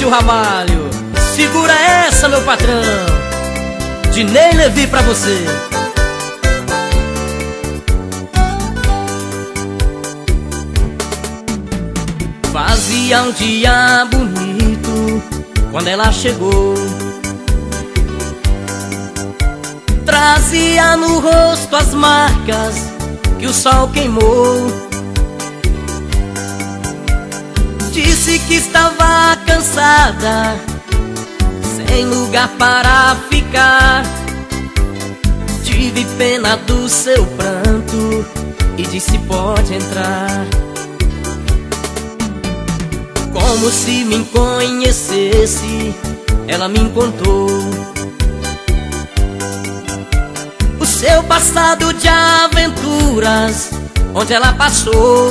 Márcio Ramalho. Segura essa, meu patrão. Dinei Levi pra você. Fazia um dia bonito quando ela chegou. Trazia no rosto as marcas que o sol queimou. Disse que estava cansada, sem lugar para ficar. Tive pena do seu pranto e disse: pode entrar. Como se me conhecesse, ela me contou o seu passado de aventuras, onde ela passou.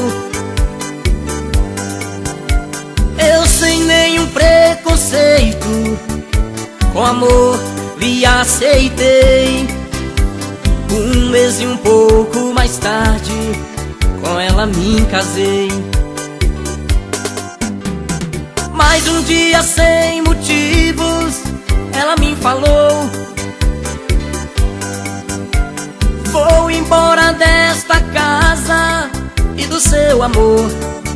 Eu, sem nenhum preconceito, com amor lhe aceitei. Um mês e um pouco mais tarde, com ela me casei. Mas um dia, sem motivos, ela me falou: vou embora desta casa e do seu amor.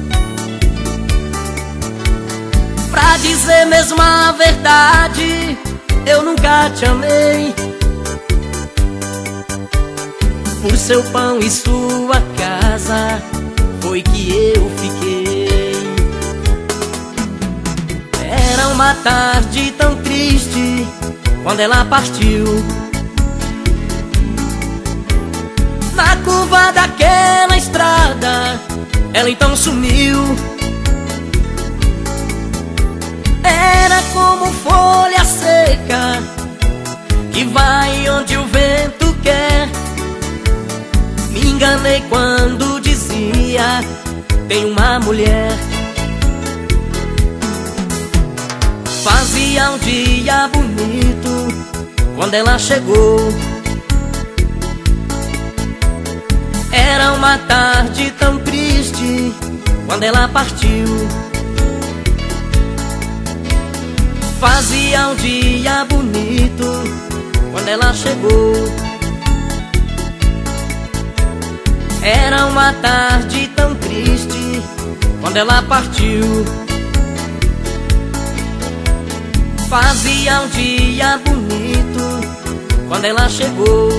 Pra dizer mesmo a verdade, eu nunca te amei. Por seu pão e sua casa foi que eu fiquei. Era uma tarde tão triste quando ela partiu. Na curva daquela estrada, ela então sumiu. Era como folha seca que vai onde o vento quer. Me enganei quando dizia: tem uma mulher. Fazia um dia bonito quando ela chegou. Era uma tarde tão triste quando ela partiu. Fazia um dia bonito quando ela chegou. Era uma tarde tão triste quando ela partiu. Fazia um dia bonito quando ela chegou.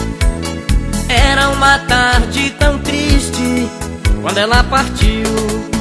Era uma tarde tão triste quando ela partiu.